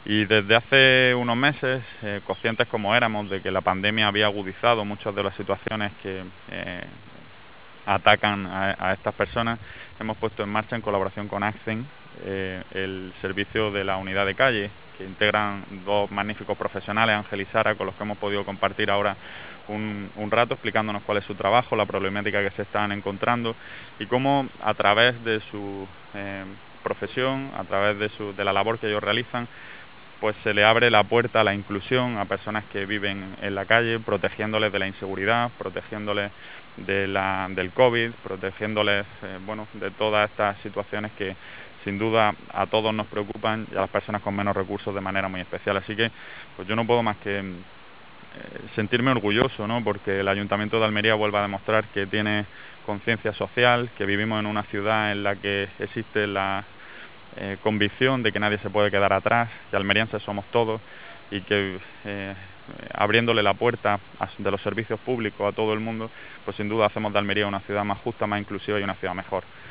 Y desde hace unos meses, conscientes como éramos de que la pandemia había agudizado muchas de las situaciones que atacan a estas personas, hemos puesto en marcha, en colaboración con Accent, el servicio de la unidad de calle, que integran dos magníficos profesionales, Ángel y Sara, con los que hemos podido compartir ahora un rato explicándonos cuál es su trabajo, la problemática que se están encontrando y cómo a través de su profesión, a través de la labor que ellos realizan, pues se le abre la puerta a la inclusión a personas que viven en la calle, protegiéndoles de la inseguridad, protegiéndoles del COVID, protegiéndoles bueno, de todas estas situaciones que sin duda a todos nos preocupan y a las personas con menos recursos de manera muy especial. Así que pues yo no puedo más que sentirme orgulloso, ¿no? Porque el Ayuntamiento de Almería vuelve a demostrar que tiene conciencia social, que vivimos en una ciudad en la que existe la convicción de que nadie se puede quedar atrás, que almerienses somos todos y que abriéndole la puerta de los servicios públicos a todo el mundo, pues sin duda hacemos de Almería una ciudad más justa, más inclusiva y una ciudad mejor.